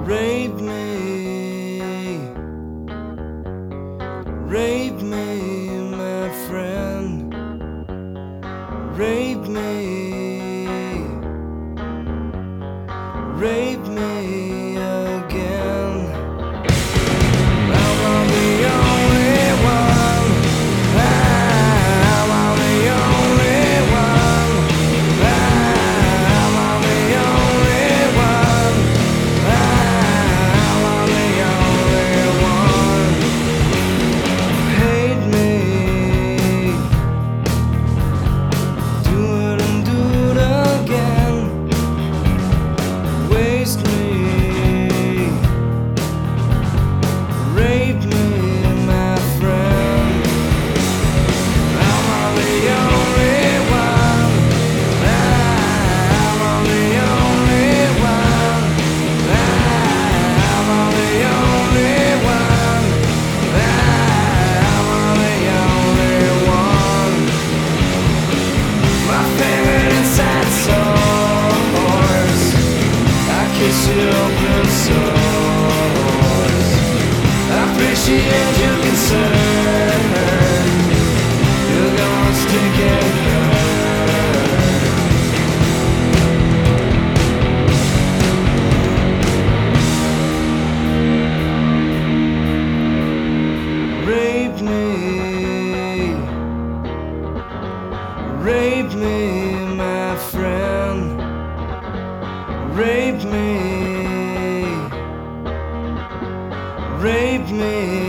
Rape me, rape me, my friend. Rape me, rape me again. I'm the only one. I'm the only one. I'm the only one. I'm the only one. Hate me, do it and do it again. Waste me, rape me, my friend. I'm the only one. I'm the only one. I'm the only one. I'm the only one. My favorite inside source, I kiss you open source. I appreciate your concern. You're gonna stick it hard. Rape me, my friend. Rape me, rape me.